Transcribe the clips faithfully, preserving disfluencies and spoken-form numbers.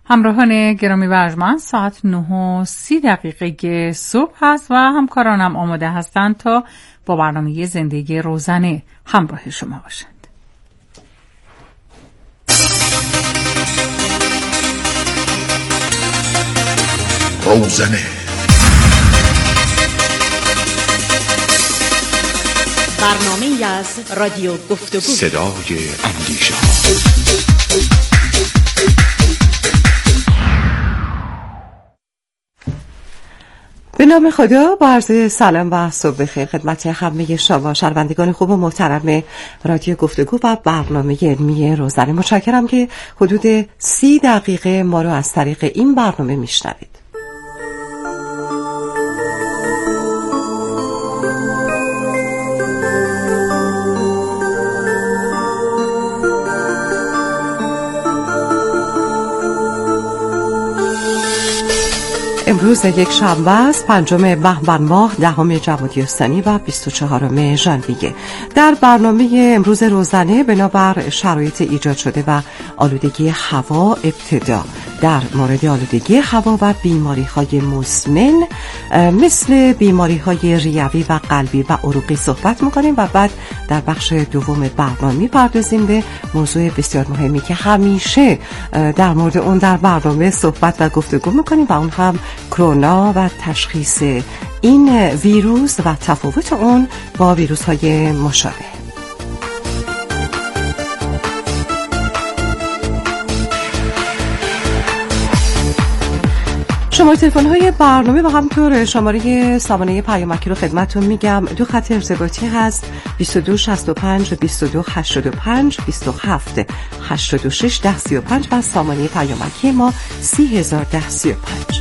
همراهان گرامی و ارجمند، ساعت نه و سی دقیقه صبح هست و همکارانم آماده هستند تا با برنامه زندگی روزانه همراه شما باشند. روزانه برنامه از رادیو گفتگو، صدای اندیشه. به نام خدا، با عرض سلام و صبح بخیر خدمت همه شما شنوندگان خوب و محترم رادیو گفتگو و برنامه علمی روزانه. متشکرم که حدود سی دقیقه ما رو از طریق این برنامه میشنوید. امروز یک شنبه است، پنجم بهمن ماه، دهم جمادی الثانی و بیست و چهارم ژانویه. در برنامه امروز روزانه بنابر شرایط ایجاد شده و آلودگی هوا، ابتدا در مورد آلودگی هوا و بیماری‌های مزمن مثل بیماری‌های ریوی و قلبی و عروقی صحبت می‌کنیم و بعد در بخش دوم برنامه می‌پردازیم به موضوع بسیار مهمی که همیشه در مورد اون در برنامه صحبت و گفتگو می‌کنیم و اون هم کرونا و تشخیص این ویروس و تفاوت اون با ویروس‌های مشابه. شماره تلفن های برنامه و همطور شماره سامانه پیامکی رو خدمتتون میگم. دو خط ارتباطی هست: بیست و دو شصت و پنج بیست و دو هشتاد و پنج بیست و هفت هشتاد و شش ده سی و پنج و سامانه پیامکی ما سی هزار ده سی و پنج.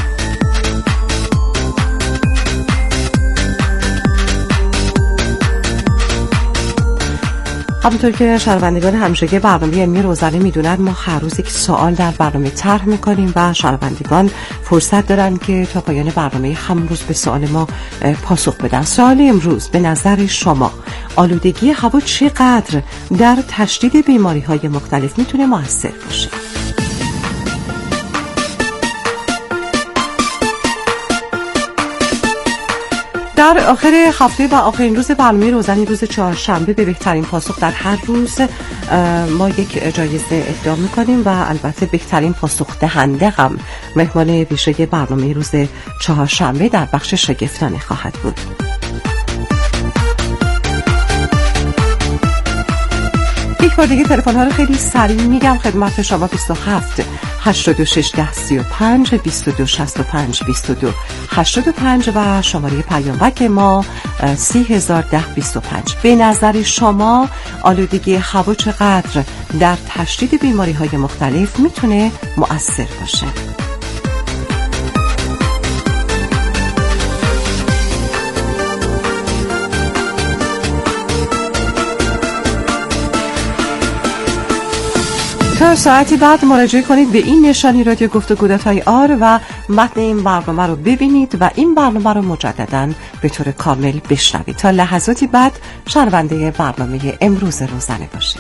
همونطور که شنوندگان همیشگی برنامه علمی روزانه میدونن، ما هر روز یک سوال در برنامه طرح میکنیم و شنوندگان فرصت دارن که تا پایان برنامه همون روز به سوال ما پاسخ بدن. سوال امروز: به نظر شما آلودگی هوا چقدر در تشدید بیماری‌های مختلف میتونه مؤثر باشه؟ در آخر هفته و آخرین روز برنامه روزانه، روز چهارشنبه، به بهترین پاسخ در هر روز ما یک جایزه اهدا می‌کنیم و البته بهترین پاسخ دهنده هم مهمان ویژه برنامه روز چهارشنبه در بخش شگفتانه خواهد بود. یک بار دیگه تلفن ها رو خیلی سریع میگم خدمت شما: بیست و هفت هشتاد و شش ده سی و پنج بیست و دو شصت و پنج بیست و دو هشتاد و پنج و شماره پیامک ما سی هزار ده بیست و پنج. به نظر شما آلودگی هوا چقدر در تشدید بیماری های مختلف میتونه مؤثر باشه؟ تا ساعتی بعد مراجعه کنید به این نشانی رادیو گفتگو دات آی آر و متن این برنامه رو ببینید و این برنامه رو مجدداً به طور کامل بشنوید. تا لحظاتی بعد شنونده برنامه امروز روزانه باشید.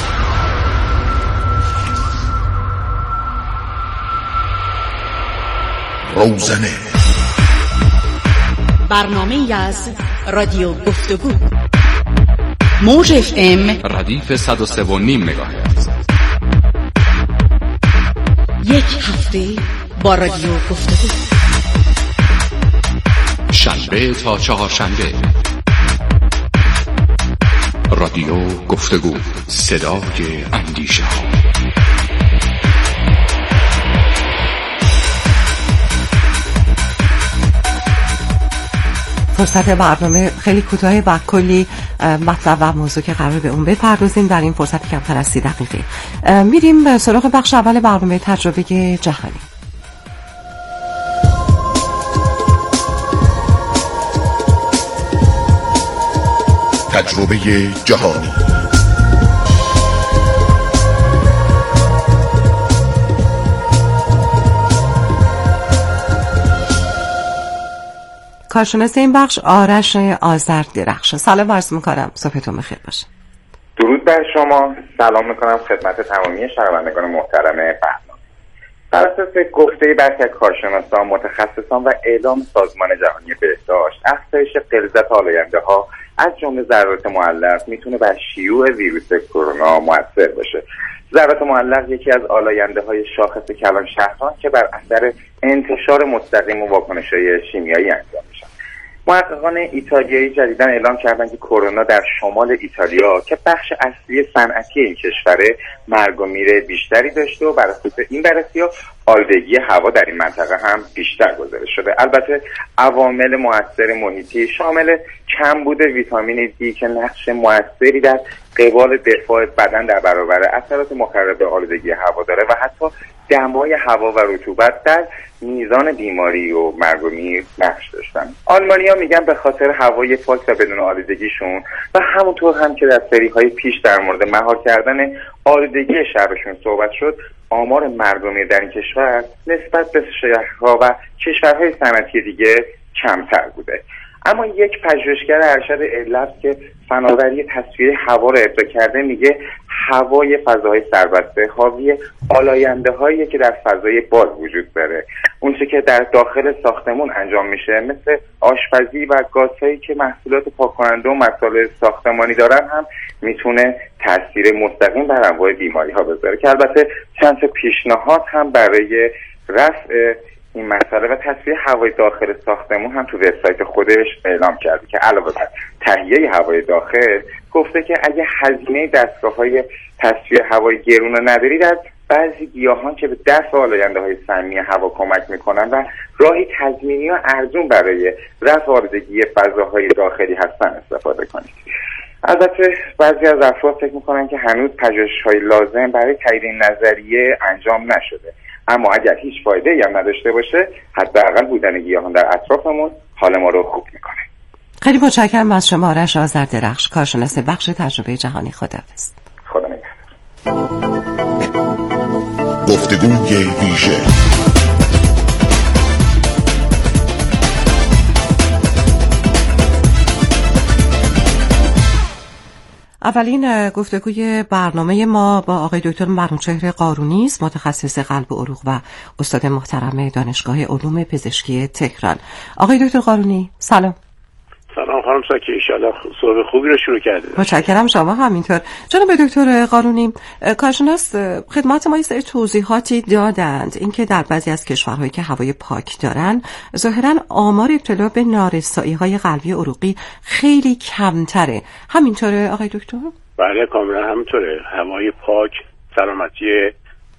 روزانه، برنامه از رادیو گفتگو، موج اف ام ردیف صد و سه و نیم مگاهرتز. یک هفته با رادیو گفتگو، شنبه تا چهارشنبه. رادیو گفتگو، صدای اندیشه ها. فرصت برنامه خیلی کوتاه و کلی مطلب و موضوع که قرار به اون بپردازیم در این فرصت کمتر از سی دقیقه. میریم به سراغ بخش اول برنامه تجربه جهانی. تجربه جهانی. کارشناس این بخش آرش آذر درخش. سلام عرض می‌کنم، صبحتون بخیر باشه. درود بر شما، سلام میکنم خدمت تمامی شنوندگان محترم برنامه. بر اساس گفته برخی از کارشناسان، متخصصان و اعلام سازمان جهانی بهداشت، افزایش غلظت آلاینده‌ها از جمله ذرات معلق میتونه بر شیوع ویروس کرونا مؤثر باشه. ذرات معلق یکی از آلاینده‌های شاخص کلان شهران که بر اثر انتشار مستقیم و واکنش‌های شیمیایی انجام میشن. محققان ایتالیایی جدیداً اعلام کردند که کرونا در شمال ایتالیا که بخش اصلی صنعتی این کشوره مرگ و میر بیشتری داشته و بر اساس این بررسی‌ها آلودگی هوا در این منطقه هم بیشتر گزارش شده. البته عوامل مؤثر محیطی شامل کمبود ویتامین دی که نقش مؤثری در قبال دفاع بدن در برابر اثرات مخرب آلودگی هوا داره و حتی دمای هوا و رطوبت در میزان بیماری و مرگ و میر نقش داشتن. آلمانی‌ها میگن به خاطر هوای پاک و بدون آلودگیشون و همونطور هم که در سری‌های پیش در مورد مهار کردن آلودگی شهرشون صحبت شد، آمار مرگ و میر در این کشور نسبت به شهرها و کشورهای صنعتی دیگه کمتر بوده. اما یک پژوهشگر ارشد علت که فناوری تصویر هوا رو ابداع کرده میگه هوای فضاهای سربسته حاوی آلاینده‌هایی که در فضای باز وجود داره. اونچه که در داخل ساختمون انجام میشه مثل آشپزی و گازهایی که محصولات پاک‌کننده و مسائل ساختمانی دارن هم میتونه تاثیر مستقیم بر انواع بیماری‌ها بذاره که البته چند تا پیشنهاد هم برای رفع این مسئله و تصفیه هوای داخل ساختمون هم تو وبسایت خودش اعلام کرده که علاوه بر تهیه هوای داخل گفته که اگه هزینه دستگاه‌های تصفیه هوای گرون رو ندارید، از بعضی گیاهان که به دفع آلاینده‌های سمی هوا کمک میکنن و راهی تضمینی و ارزون برای رفع آلودگی فضاهای داخلی هستن استفاده کنید. البته بعضی از افراد فکر میکنن که هنوز پژوهش‌های لازم برای تایید این نظریه انجام نشده، اما اگر هیچ فایده ای هم نداشته باشه، حداقل بودن گیاهان در اطرافمون حال ما رو خوب میکنه. خیلی متشکرم از شما آرش آذردرخش، کارشناس بخش تجربه جهانی. خداحافظ. خدا نگهدار. گفتگوی ویژه. اولین گفتگوی برنامه ما با آقای دکتر منوچهر قارونی است، متخصص قلب و عروق و استاد محترم دانشگاه علوم پزشکی تهران. آقای دکتر قارونی سلام. سلام خانم ساکی، انشالله صحبت خوبی رو شروع کردید. متشکرم، شما همینطور. جناب دکتر قارونی، کارشناس خدمت ما یه توضیحاتی دادند اینکه در بعضی از کشورهایی که هوای پاک دارن ظاهرا آمار ابتلا به نارسایی‌های قلبی و عروقی خیلی کمتره. همینطوره آقای دکتر؟ بله کاملا همینطوره. هوای پاک، سلامتی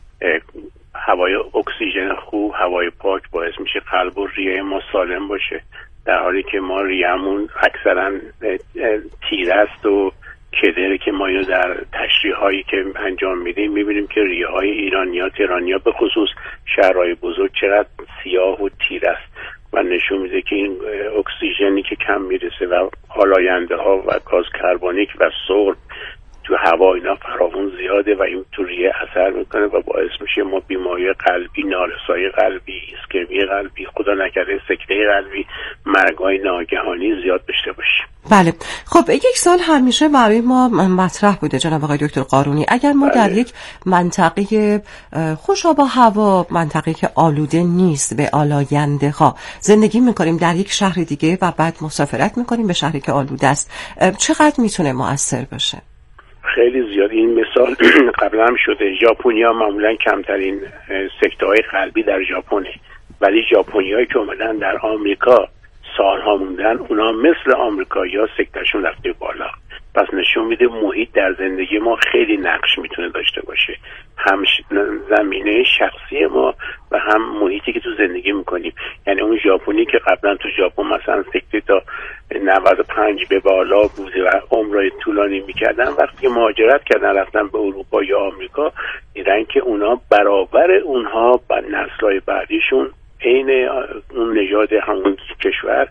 هوای اکسیژن خوب، هوای پاک باعث میشه قلب و ریه ما سالم باشه، در حالی که ما ریه‌مون اکثرا تیره است و کدره که ما اینو در تشریح‌هایی که انجام میدیم میبینیم که ریه‌های ایرانی‌ها، تهرانی‌ها به خصوص شهرهای بزرگ چقدر سیاه و تیره است و نشون میده که این اکسیژنی که کم میرسه و آلاینده‌ها و گاز کربونیک و سرب تو هوا اینا فراوون زیاده و این تو ریه اثر میکنه و باعث میشه ما بیماری قلبی، نارسایی قلبی، ایسکمی قلبی، خدا نکرده سکته قلبی، مرگ‌های ناگهانی زیاد داشته باشیم. بله. خب یک سال همیشه برای ما مطرح بوده جناب آقای دکتر قارونی، اگر ما بله. در یک منطقه خوش‌آب و هوا، منطقه‌ای که آلوده نیست به آلاینده ها زندگی میکنیم، در یک شهر دیگه و بعد مسافرت میکنیم به شهری که آلوده است، چقدر میتونه مؤثر باشه؟ خیلی زیاد. این مثال قبلا هم شده. ژاپنیا معمولا کمترین سکته‌های قلبی در ژاپنه، ولی ژاپنیایی که اومدن در آمریکا سالها موندن، اونا مثل آمریکایی‌ها سکتهشون رفته بالا. پس نشون میده محیط در زندگی ما خیلی نقش میتونه داشته باشه، هم زمینه شخصی ما و هم محیطی که تو زندگی میکنیم. یعنی اون ژاپنی که قبلا تو ژاپن مثلا سکته تا نود و پنج به بالا بوده و عمرای طولانی میکردن، وقتی مهاجرت کردن رفتن به اروپا یا آمریکا دیدن که اونا برابر اونها و نسل‌های بعدیشون عین اون نژاد همون کشور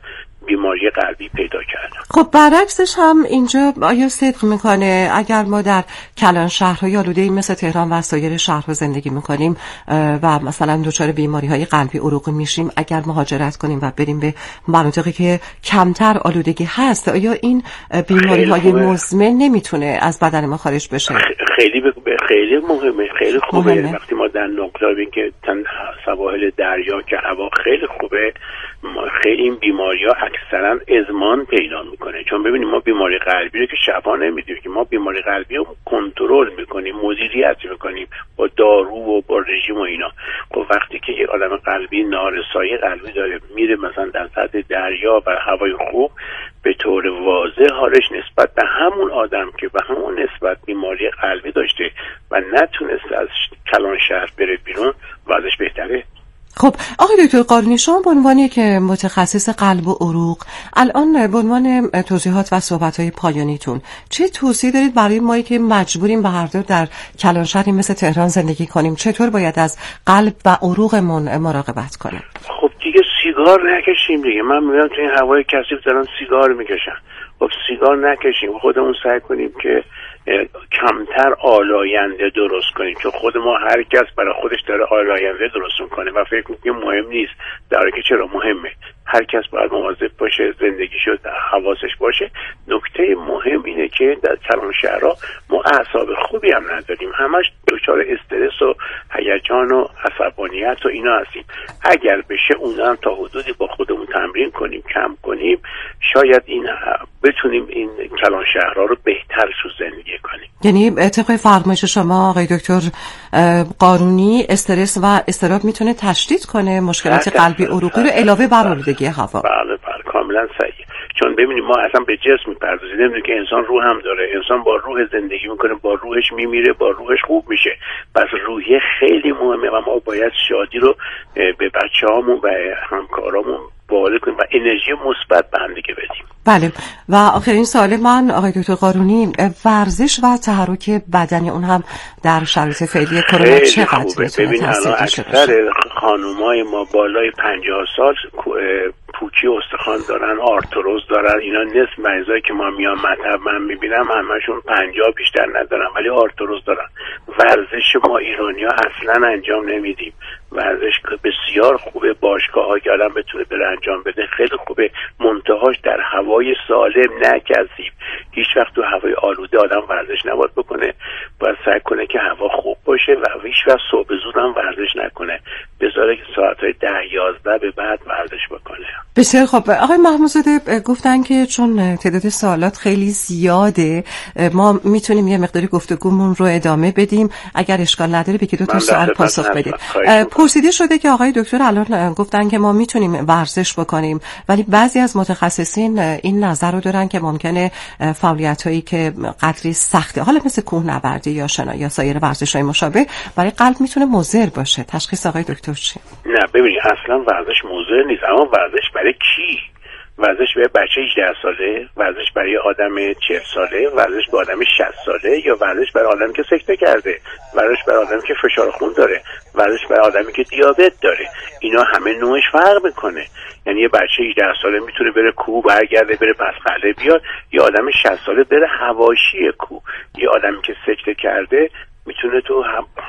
بیماری قلبی پیدا کردم. خب برعکسش هم اینجا آیا صدق میکنه اگر ما در کلان شهرهای آلوده‌ای مثل تهران و سایر شهرها زندگی میکنیم و مثلا دچار بیماری‌های قلبی عروقی میشیم، اگر مهاجرت کنیم و بریم به مناطقی که کمتر آلودگی هست، آیا این بیماری‌های مزمن نمیتونه از بدن ما خارج بشه؟ خیلی ب... خیلی مهمه، خیلی خوبه. مهمه. وقتی ما در نقطه‌ای که سواحل دریا که هوا خیلی خوبه، خیلی این بیماری‌ها اکثرا ازمان پیدا میکنه. چون ببینیم ما بیماری قلبی رو که شفا نمیدیم، که ما بیماری قلبی رو کنترل میکنیم، مدیریت میکنیم با دارو و با رژیم و اینا. خب وقتی که یک آدم قلبی نارسایی قلبی داره میره مثلا در سطح دریا و هوای خوب، به طور واضح حالش نسبت به همون آدم که به همون نسبت بیماری قلبی داشته و نتونسته از کلان شهر بره بیرون، وضعش بهتره. خب آقای دکتر قارونی، شما به عنوانی که متخصص قلب و عروق، الان به عنوان توضیحات و صحبت‌های پایانیتون چه توصیه دارید برای ما که مجبوریم به هر دو در کلان شهری مثل تهران زندگی کنیم؟ چطور باید از قلب و عروقمون مراقبت کنیم؟ خب دیگه سیگار نکشیم دیگه. من میگم تو این هوای کثیف دارن سیگار میکشن. خب سیگار نکشیم، خودمون سعی کنیم که کمتر آلاینده درست کنیم، چون خود ما هر کس برای خودش داره آلاینده درست میکنه و فکر میکنه مهم نیست، در حالی که چرا مهمه. هر کس باید مواظب باشه، زندگیشو حواسش باشه. نکته مهم اینه که در کلان شهرها ما اعصاب خوبی هم نداریم، همش دچار استرس و هیجان و عصبانیت و اینا هستیم. اگر بشه اونا هم تا حدودی با خودمون تمرین کنیم، کم کنیم، شاید این بتونیم این کلان شهرها رو بهتر تو زندگی کنیم. یعنی طبق فرمایش شما آقای دکتر قارونی، استرس و اضطراب میتونه تشدید کنه مشکلات قلبی عروقی رو علاوه بر آلودگی هوا؟ بله بله کاملا صحیح. چون ببینید ما اصلا به جسم میپردازیم، نمیدونیم که انسان روح هم داره. انسان با روح زندگی میکنه، با روحش میمیره، با روحش خوب میشه. پس روحیه خیلی مهمه و ما باید شادی رو به بچه‌هامون و همکارامون وارد کنیم و انرژی مثبت به هم دیگه بدیم. بله. و آخرین سوال من آقای دکتر قارونی، ورزش و تحرک بدنی اون هم در شرایط فعلی کرونا چقدر میتونه تاثیر داشته باشه؟ اکثر خانومای ما بالای پنجاه سال پوکی استخوان دارن، آرتروز دارن. اینا نصف مریضایی که ما میان مطب من میبینم همشون پنجاه بیشتر ندارن ولی آرتروز دارن. ورزش ما ایرانی ها اصلا انجام نمیدیم. ورزش بسیار خوبه، باشگاه ها که آدم بتونه بره انجام بده خیلی خوبه، منتهاش در هوای سالم نه کثیف. هیچ وقت تو هوای آلوده آدم ورزش نباید بکنه، باید سعی کنه که هوا خوب باشه و هیچ وقت صبح زود هم ورزش نکنه، بذاره که ساعتهای ده یازده به بعد ورزش بکنه. بسیار خوب. آقای محمودزاده گفتن که چون تعداد سوالات خیلی زیاده ما میتونیم یه مقداری گفتگومون رو ادامه بدیم، اگر اشکال نداره به دو تا سوال پاسخ بدید. پرسیده شده که آقای دکتر الان گفتن که ما میتونیم ورزش بکنیم، ولی بعضی از متخصصین این نظر رو دارن که ممکنه فعالیتایی که قدری سخته، حالا مثل کوهنوردی یا شنا یا سایر ورزش‌های مشابه، برای قلب میتونه مضر باشه. تشخیص آقای دکتر چیه؟ نه ببینید اصلا ورزش مضر نیست، اما ورزش برای کی؟ ورزش برای بچه هجده ساله، ورزش برای آدم چهل ساله، ورزش برای آدم شصت ساله، یا ورزش برای آدمی که سکته کرده، ورزش برای آدمی که فشار خون داره، ورزش برای آدمی که دیابت داره. اینا همه نوعش فرق میکنه. یعنی یه بچه هجده ساله میتونه بره کوه برگرده بره پس قله بیاد، یا آدم شصت ساله بره حواشی کوه. یه آدمی که سکته کرده میتونه تو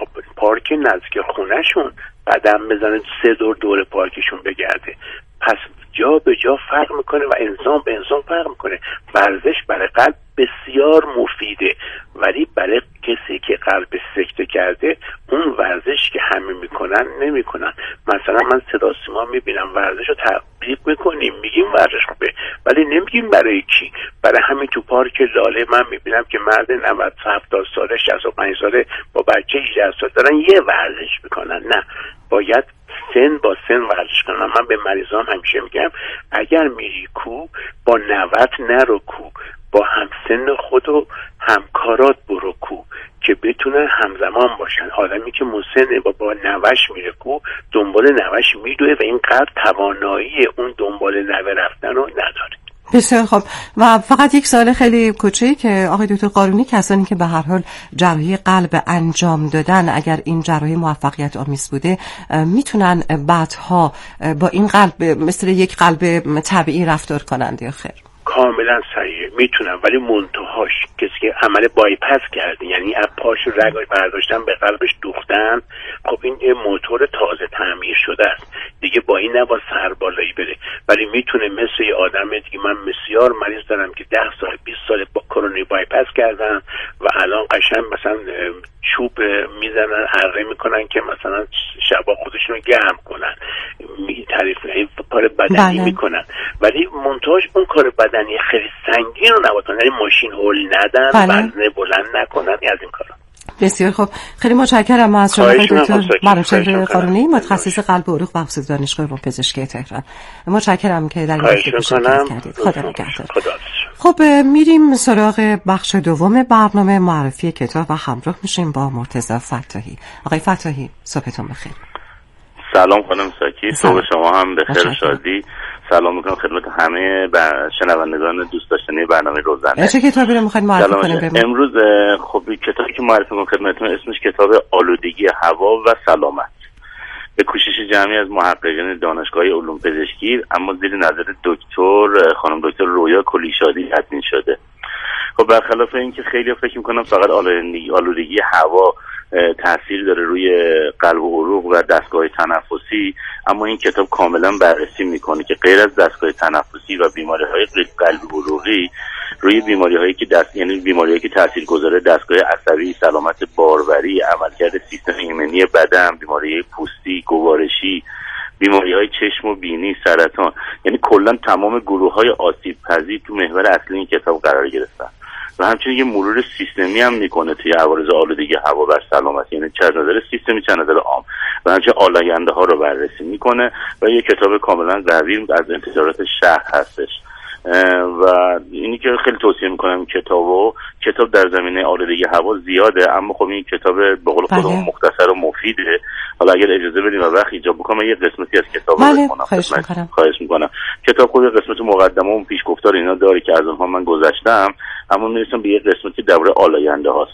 پارک نزدیک خونهشون قدم بزنه، سه دور دور پارکشون بگرده. پس جا به جا فرق میکنه و انسان به انسان فرق میکنه. ورزش برای قلب بسیار مفیده، ولی برای کسی که قلب سکته کرده اون ورزش که همه میکنن نمیکنن. مثلا من صدا سیما میبینم ورزش رو تبلیغ میکنیم، میگیم ورزش خوبه، ولی نمیگیم برای کی. برای همین تو پارک لاله من میبینم که مرد نود هفتاد ساله شصت و پنج ساله با بچه هجده ساله دارن یه ورزش میکنن. نه، باید سن با سن ورزش کنم. من به مریضان همیشه میگم اگر میری کو با نوت نرو کو، با همسن خود و همکارات برو کو که بتونن همزمان باشن. آدمی که مسنه با با نوش میره کو دنبال نوش میدوه و این قدر توانایی اون دنبال نوه رفتن رو نداره. بسیار خب. و فقط یک سوال خیلی کوچیک که آقای دکتر قارونی، کسانی که به هر حال جراحی قلب انجام دادن، اگر این جراحی موفقیت آمیز بوده، میتونن بعدها با این قلب مثل یک قلب طبیعی رفتار کنند یا خیر؟ کاملا صحیح، میتونم، ولی منتهاش کسی که عمل بایپس کرده، یعنی از پاش رگای برداشتن به قلبش دوختن، خب این یه موتور تازه تعمیر شده است دیگه، با این نباید سر بالایی بره. ولی میتونه مثل یه آدم دیگه، من بسیار مریض دارم که ده سال بیست سال با کرونری بایپس کردن و الان قشنگ مثلا چوب میزنن اره میکنن که مثلا شبا خودشون رو گرم کنن، می تعریف این کار بدنی بله. میکنن، ولی منتهاش اون کار بدنی خیلی سنگین رو نباید کنن، یعنی ماشین هول ندن، وزنه بلند نکنن، از این کارا. بسیار خوب، خیلی متشکرم از شما دکتر منوچهر قارونی، متخصص قلب و عروق و افسردگی دانشگاه علوم پزشکی تهران. متشکرم که در این گفتگو شرکت کردید. خدا نگهدار. خب میریم سراغ بخش دوم برنامه، معرفی کتاب، و همراه میشیم با مرتضی فتاحی. آقای فتاحی، صبحتون بخیر. سلام خانم ساکی، صبح شما هم بخیر، شادی. سلام میکنم خدمت همه شنوندگان دوست داشتنی برنامه روزانه. چه کتابی رو میخواید معرفی کنیم بهمون؟ امروز خب کتابی که معرفی میکنم خدمتتون اسمش کتاب آلودگی هوا و سلامت، به کوشش جمعی از محققین دانشگاه علوم پزشکی، اما زیر نظر دکتر خانم دکتر رویا کلیشادی تدوین شده. خب برخلاف اینکه خیلی فکر میکنم فقط آلودگی آلودگی هوا تاثیر داره روی قلب و عروق و دستگاه تنفسی، اما این کتاب کاملا بررسی میکنه که غیر از دستگاه تنفسی و بیماری‌های قلبی و عروقی، روی بیماری‌هایی که دست یعنی بیماری‌هایی که تاثیرگذار دستگاه عصبی، سلامت باروری، عملکرد سیستم ایمنی بدن، بیماری‌های پوستی، گوارشی، بیماری‌های چشم و بینی، سرطان، یعنی کلا تمام گروه‌های آسیب پذیر تو محور اصلی این کتاب قرار گرفتن. و همچنین یه مرور سیستمی هم میکنه توی عوارض آلودگی هوا و سلامت، یعنی چه از نظر سیستمی چه از نظر عام، و همچنین آلاینده ها رو بررسی میکنه و یه کتاب کاملا قوی از انتشارات شهر هستش. و اینی که خیلی توصیه میکنم کتابو، کتاب در زمینه آلودگی هوا زیاده، اما خب این کتاب به قول خودمون مختصر و مفیده. حالا اگر اجازه بدید و وقت ایجاب بکنم یه قسمتی از کتاب رو بخونم. خواهش میکنم. خواهش میکنم. کتاب خود قسمت مقدمه و پیشگفتار اینا داره که از اونها من گذشتم، اما میرسم به یه قسمتی درباره آلاینده هاست.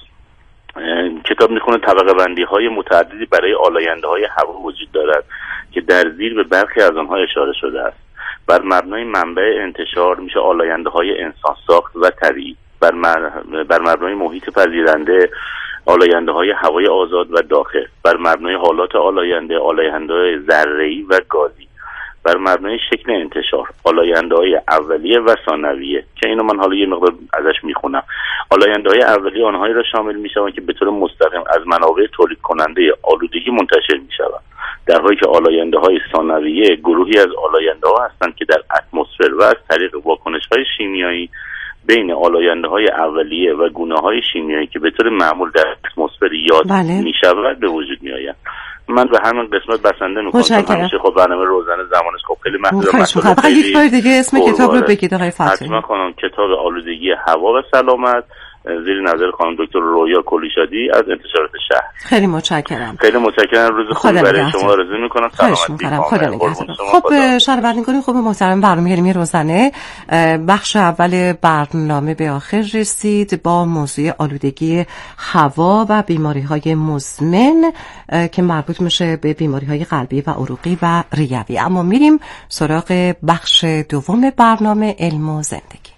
کتاب میخونه طبقه بندی های متعددی برای آلاینده های هوا وجود دارد که در زیر به برخی از آنها اشاره شده است. بر مبنای منبع انتشار میشه آلاینده های انسان ساخت و طبیعی، بر, مر... بر مبنای محیط پذیرنده آلاینده های هوای آزاد و داخل، بر مبنای حالات آلاینده آلاینده های ذره‌ای و گازی، بر مبنای شکل انتشار آلاینده های اولیه و ثانویه که اینو من حالا یه مقدار ازش میخونم. آلاینده های اولیه آنهایی را شامل میشوند که به طور مستقیم از منابع تولید کننده آلودگی منتشر میشوند، در حالی که آلاینده های ثانویه گروهی از آلاینده ها هستند که در اتمسفر و از طریق واکنش های شیمیایی بین آلاینده های اولیه و گونه های شیمیایی که به طور معمول در اتمسفر یاد بله. میشود به وجود میآیند. من به همین قسمت بسنده میکنم. همیشه خب برنامه روزانه زمانش خب خیلی محدوده. فقط یک بار دیگه اسم کتاب رو بگید آقای فتاحی. حتما خانم، کتاب آلودگی هوا و سلامت، زیر نظر خانم دکتر رویا کلیشادی از انتشارات شهر. خیلی متشکرم. خیلی متشکرم. روز خوبی برای شما آرزو میکنم. سلامتی. خدا نگهدار. خب شنوندگان خوب محترم، برنامه روزانه بخش اول برنامه به آخر رسید با موضوع آلودگی هوا و بیماری‌های مزمن که مربوط میشه به بیماری‌های قلبی و عروقی و ریوی. اما میریم سراغ بخش دوم برنامه، علم و زندگی.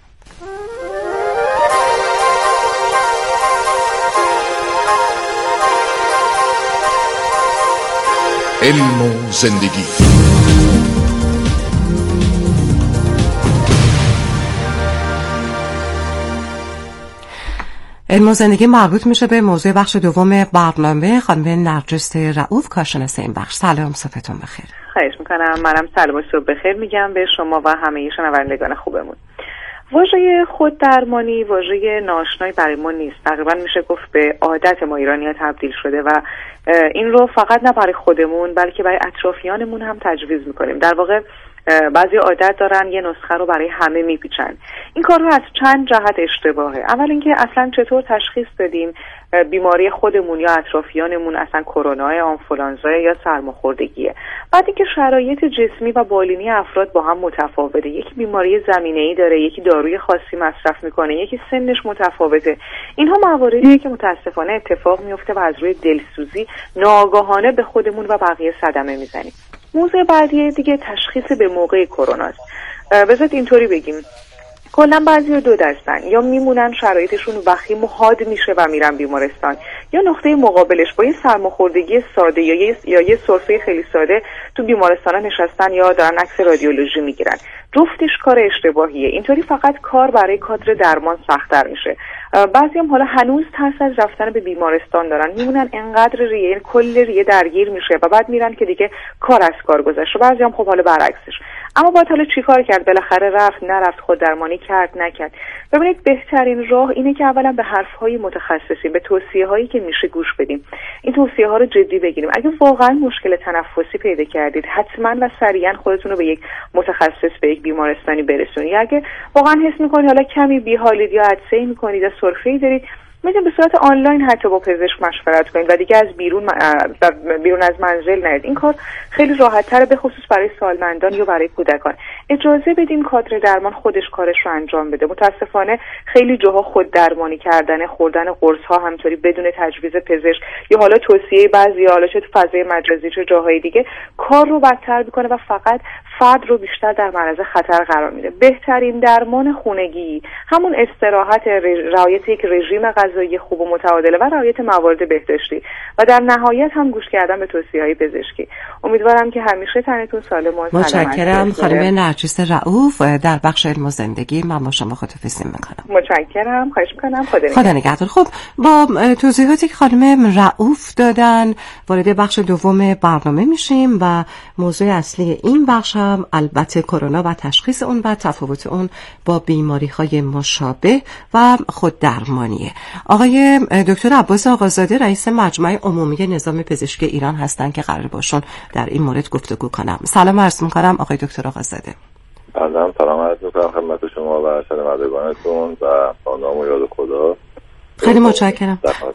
علم و زندگی. علم و زندگی مربوط میشه به موضوع بخش دوم برنامه. خانم نرجس رؤوف، کارشناس این بخش، سلام، صبحتون بخیر. خواهش میکنم. منم سلام و صبح بخیر میگم به شما و همه شنوندگان خوبمون. واژه خوددرمانی واژه ناآشنایی برای ما نیست. تقریبا میشه گفت به عادت ما ایرانی‌ها تبدیل شده و این رو فقط نه برای خودمون بلکه برای اطرافیانمون هم تجویز میکنیم. در واقع بعضی عادت دارن یه نسخه رو برای همه میپیچن. این کار رو از چند جهت اشتباهه. اول اینکه اصلا چطور تشخیص بدیم بیماری خودمون یا اطرافیانمون اصلا کرونا، آنفولانزا یا سرماخوردگیه. بعد اینکه شرایط جسمی و بالینی افراد با هم متفاوته. یکی بیماری زمینه‌ای داره، یکی داروی خاصی مصرف میکنه، یکی سنش متفاوته. اینها مواردیه که متاسفانه اتفاق میفته و از روی دلسوزی ناگهانه به خودمون و بقیه صدمه میزنیم. موضوع بعدی دیگه تشخیص به موقع کرونا است. بذات اینطوری بگیم، کلا بعضی دو دستن، یا میمونن شرایطشون وخیم و حاد میشه و میرن بیمارستان، یا نقطه مقابلش با یه سرماخوردگی ساده یا یه یا یه سرفه خیلی ساده تو بیمارستان نشستن یا دارن عکس رادیولوژی میگیرن. جفتش کار اشتباهیه. اینطوری فقط کار برای کادر درمان سخت‌تر میشه. بعضی هم حالا هنوز ترس از رفتن به بیمارستان دارن، میمونن انقدر ریه کل ریه درگیر میشه و بعد میرن که دیگه کار از کار گذشته. بعضی هم خب حالا برعکسش. اما باید حالا چیکار کرد؟ بالاخره رفت نرفت، خود درمانی کرد نکرد. ببینید بهترین راه اینه که اولا به حرفهای متخصصین، به توصیه هایی که میشه گوش بدیم. این توصیه ها رو جدی بگیریم. اگه واقعا مشکل تنفسی پیدا کردید، حتما و سریعا خودتون رو به یک متخصص، به یک بیمارستانی برسونید. اگه واقعا حس میکنید حالا کمی بی‌حالید یا عطسه‌ای میکنید یا سرفه‌ای دارید، میتونید به صورت آنلاین حتی با پزشک مشورت کنید و دیگه از بیرون بیرون از منزل نرید. این کار خیلی راحت‌تره، به خصوص برای سالمندان یا برای کودکان. اجازه بدیم کادر درمان خودش کارش رو انجام بده. متاسفانه خیلی جاها خود درمانی کردن، خوردن قرص‌ها همطوری بدون تجویز پزشک یا حالا توصیه بعضی حالا چه تو فضای مجازی چه جاهای دیگه کار رو بدتر میکنه و فقط فرد رو بیشتر در معرض خطر قرار میده. بهترین درمان خونگی همون استراحت، رعایت یک رژیم غذایی خوب و متعادل و رعایت موارد بهداشتی و در نهایت هم گوش کردن به توصیه‌های پزشکی. امیدوارم که همیشه تنتون سالم و سلامت باشه. متشکرم خانم نرجس رؤوف. در بخش علم و زندگی من با شما خداحافظی میکنم. متشکرم، خواهش میکنم. خدا نگهدار. خدا نگهدار. خب با توضیحاتی که خانم رؤوف دادن وارد بخش دوم برنامه میشیم و موضوع اصلی این بخش هم البته کرونا و تشخیص اون و تفاوت اون با بیماری‌های مشابه و خود درمانیه. آقای دکتر عباس آقازاده رئیس مجمع عمومی نظام پزشکی ایران هستند که قرار باشون در این مورد گفتگو کنم. سلام عرض می‌کنم آقای دکتر آقازاده. سلام سلام عرض می‌کنم خدمت شما و شنوندگانتون و نام و یاد خدا. خیلی متشکرم.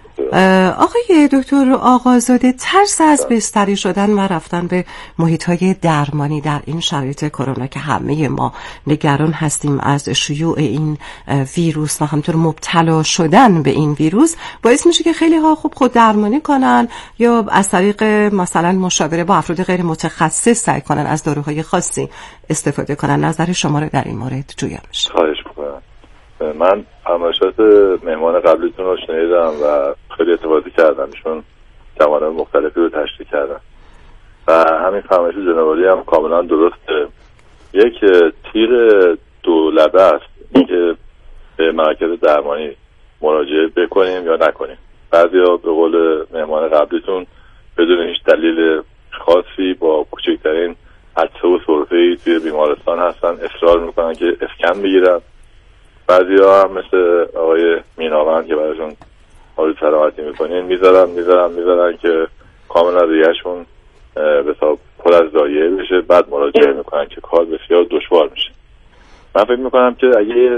آقای دکتر آقازاده، ترس از بستری شدن و رفتن به محیط‌های درمانی در این شرایط کرونا که همه ما نگران هستیم از شیوع این ویروس و همطور مبتلا شدن به این ویروس، باعث میشه که خیلی ها خوب خود درمانی کنن یا از طریق مثلا مشاوره با افراد غیر متخصص سعی کنن از داروهای خاصی استفاده کنن. نظر شما رو در این مورد جویا میشه. خواهش می‌کنم. من فرمایشات مهمان قبلیتون رو شنیدم و خیلی استفاده کردم، ایشون جوانب مختلفی رو تشریح کردن و همین فرمایش جنابعالی هم کاملا درسته. یک تیر دو لبه است که به مراکز درمانی مراجعه بکنیم یا نکنیم. بعضیا به قول مهمان قبلیتون بدون هیچ دلیل خاصی با کوچکترین عطسه و سرفه‌ای توی بیمارستان هستن، اصرار میکنن که اسکن بگیرن. بعضی ها هم مثل آقای میناوند که براشون آرزوی سلامتی میکنین میذارن میذارن میذارن که کاملا ریهشون به حساب پر از ضایعه بشه، بعد مراجعه میکنن که کار بسیار دشوار میشه. من فکر میکنم که اگه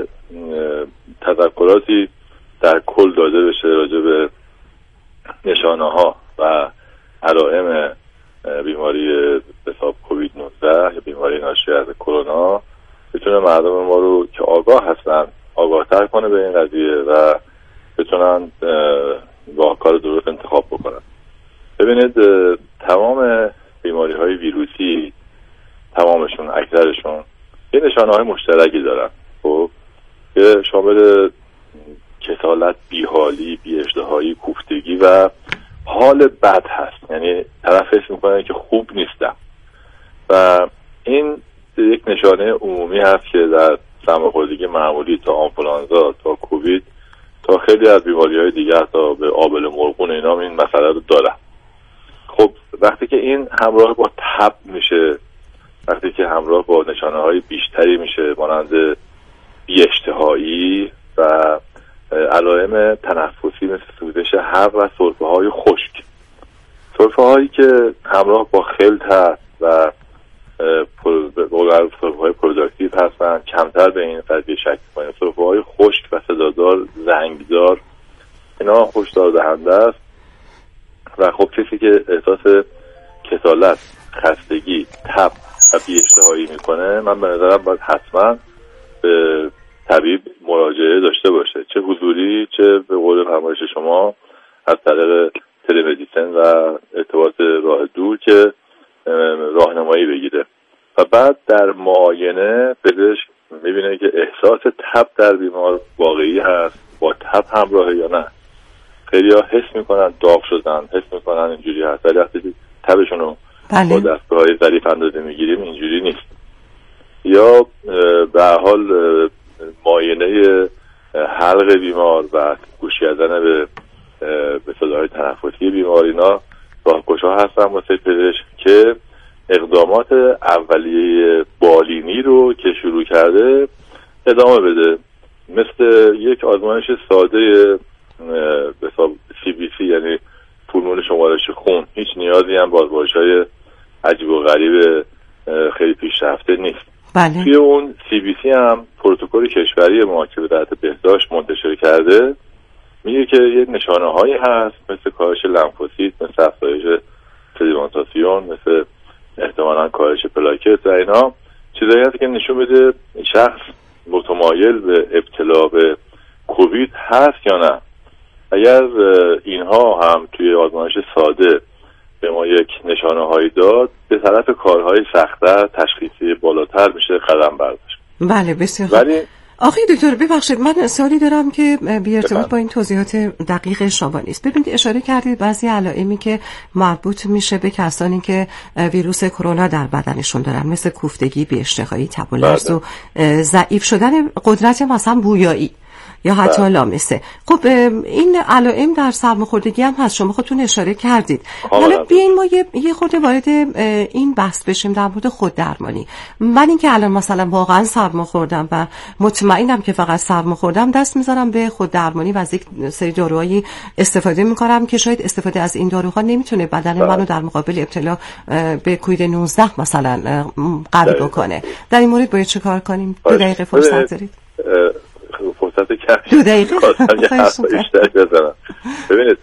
تذکراتی در کل داده بشه راجع به نشانه ها و علائم بیماری به حساب کووید نوزده یا بیماری ناشی از کرونا، بتونه مردم ما رو که آگاه هستن آگاه‌تر کنه به این قضیه و بتونن راهکار درست انتخاب بکنن. ببینید تمام بیماری‌های ویروسی، تمامشون اکثرشون یه نشانه‌های مشترکی دارن، خب که شامل کسالت، بیحالی، بی‌اشتهایی، کوفتگی و حال بد هست. یعنی طرف حس می‌کنه که خوب نیستم و این یک نشانه عمومی هست که در سرماخوردگی معمولی تا آنفولانزا تا کووید تا خیلی از بیماری‌های دیگر تا به آبله مرغون اینا این مسئله رو داره. خب وقتی که این همراه با تب میشه، وقتی که همراه با نشانه‌های بیشتری میشه مانند بی‌اشتهایی و علائم تنفسی مثل سوزش حق و سرفه‌های خشک، سرفه‌هایی که همراه با خلط هست و سرفه‌های پروداکتیو هستن، کمتر به این قضیه شک کنید. سرفه‌های خشک و صدادار، زنگدار، اینا هشدار دهنده است و خب کسی که احساس کسالت، خستگی، تب و بی‌اشتهایی میکنه، من به نظرم باید حتما به طبیب مراجعه داشته باشه، چه حضوری چه به قول فرمایش شما از طریق تلمدیسن و ارتباط راه دور که راهنمایی بگیره. و بعد در معاینه پزشک میبینه که احساس تب در بیمار واقعی هست، با تب همراهه یا نه. خیلی ها حس میکنن داغ شدن، حس میکنن اینجوری هست، ولی وقتی تبشون رو با دستگاه های ظریف اندازه میگیریم اینجوری نیست. یا به حال معاینه حلق بیمار و گوش کردن به به صداهای تنفسی بیمار، اینا راهگشا هستن واسه پزشک که اقدامات اولیه بالینی رو که شروع کرده ادامه بده. مثل یک آزمایش ساده به حساب سی بی سی، یعنی فرمول شمارش خون، هیچ نیازی هم به آزمایش‌های عجیب و غریب خیلی پیشرفته نیست. بله. توی اون سی بی سی هم پروتکل کشوری ما که به دولت بهداشت منتشر کرده میگه که یه نشانه هایی هست مثل کاهش لمفوسیت، مثل افزایش سediمنتاسیون، مثل احتمالاً کاهش پلاکت و اینا، چیزایی هست که نشون بده شخص متمایل به ابتلا به کووید هست یا نه. اگر اینها هم توی آزمایش ساده به ما یک نشانه هایی داد، به طرف کارهای سخت‌تر، تشخیصی بالاتر میشه قدم برداشت. بله بسیار. ولی آقای دکتر ببخشید من سوالی دارم که بی ارتباط با این توضیحات دقیق شما نیست. ببینید اشاره کردید بعضی علائمی که مربوط میشه به کسانی که ویروس کرونا در بدنشون دارن، مثل کوفتگی، بی‌اشتهایی، تب و لرز و ضعیف شدن قدرت مثلا بویایی یا حتی بله. لامسه. خب این علائم در سرماخوردگی هم هست، شما خودتون اشاره کردید. حالا بیاین ما یه, یه خورده وارد این بحث بشیم در مورد خود درمانی. من اینکه الان مثلا واقعا سرماخوردم و مطمئنم که فقط سرماخوردم، دست میذارم به خود درمانی و از یک سری داروهایی استفاده میکنم که شاید استفاده از این داروها نمیتونه بدن بله. منو در مقابل ابتلا به کووید نوزده مثلا قوی بکنه. در این مورد باید چه کار کنیم؟ دو دقیقه فرصت دارید. فرصت کمی دو دقیقه بیشتر بزنم. ببینید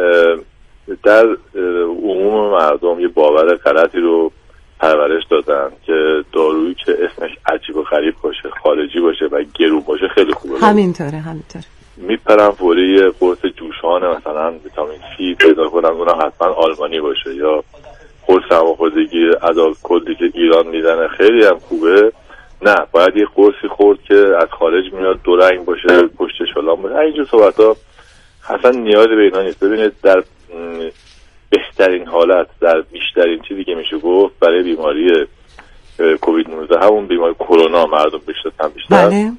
در عموم مردم یه باور غلطی رو پرورش دادن که دارویی که اسمش عجیب و غریب باشه، خارجی باشه و گرون باشه خیلی خوبه. همینطوره همینطوره. میپرن فوری قرص جوشان مثلا ویتامین سی پیدا کنن، اونم حتما آلمانی باشه، یا قرص سرماخوردگی ادال کلی که ایران میزنه خیلی هم خوبه. نه، باید یه قرصی خورد که از خارج میاد، دو رنگ باشه، پشت شلام باشه. اینجور صحبت ها اصلا نیازی به اینا نیست. ببینید در بهترین حالت، در بیشترین چیزی که میشه گفت برای بیماری کووید نوزده، همون بیماری کرونا مردم بشناسن بیشتر، بله.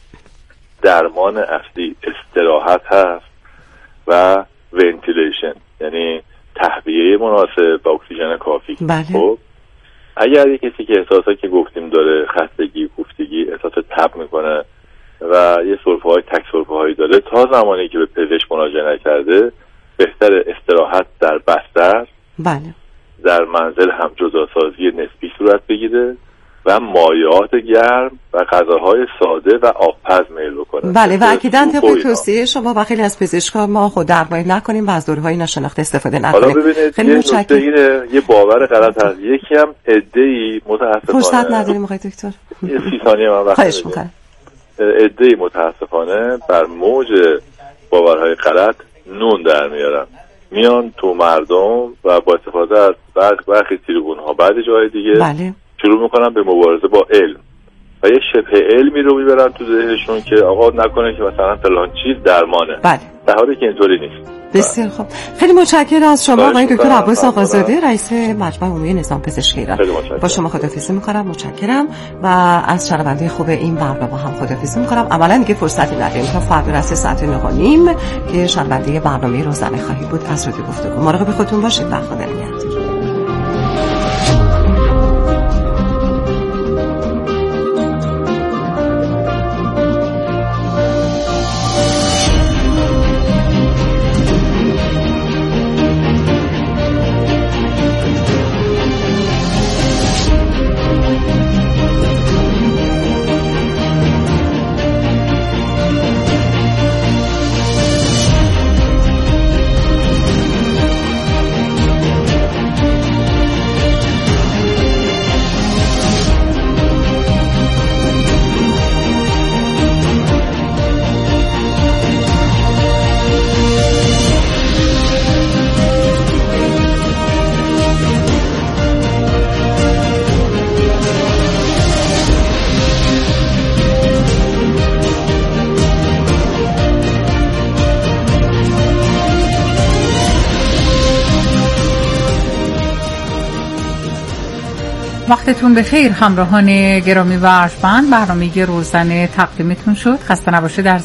درمان اصلی استراحت هست و ونتیلیشن، یعنی تهویه مناسب و اکسیژن کافی. بله. خب اگر یک کسی که احساسا که گفتیم داره، خستگی، کوفتگی، احساس تب میکنه و یه سرفه های تک سرفه هایی داره، تا زمانی که به پزشک مراجعه نکرده بهتر استراحت در بستر، بله. در منزل هم جداسازی نسبی صورت بگیره و مایعات گرم و غذاهای ساده و آبپز میل بکنه. بله و اکیداً طبق توصیه شما و خیلی از پزشکا ما خود درمانی نکنیم و از داروهای ناشناخته استفاده نکنیم. حالا ببینید خیلی یه نکته اینه، یه باور غلط هست. یکی هم عده‌ای متاسفانه، فرصت نداریم آقای دکتر، یه سی ثانیه من وقت خواهش می‌کنم. عده‌ای متاسفانه بر موج باورهای غلط نون در میارن، میان تو مردم و با استفاده از برخی تریبون‌ها بعد جای دیگه بله. شروع میکنن به مبارزه با علم و یه شبه علمی رو میبرن تو ذهنشون که آقا نکنه که مثلا فلان چیز درمانه. بله. در حالی که اینطوری نیست. بسیار خوب. خیلی متشکرم از شما آقای دکتر عباس آقازاده، رئیس مجمع عمومی نظام پزشکی ایران. با شما خداحافظی میکنم، متشکرم و از شنونده خوب این برنامه هم خداحافظی میکنم. عملاً دیگه فرصتی نداریم تا فردا رسه ساعت نه و نیم که شنونده برنامه روزانه خواهی بود. از رادیو گفتگو مراقب خودتون باشید و خدا نگهدار. وقتتون بخیر همراهان گرامی و ارجمند. برنامه روزنه تقدیمتون شد. خسته نباشه در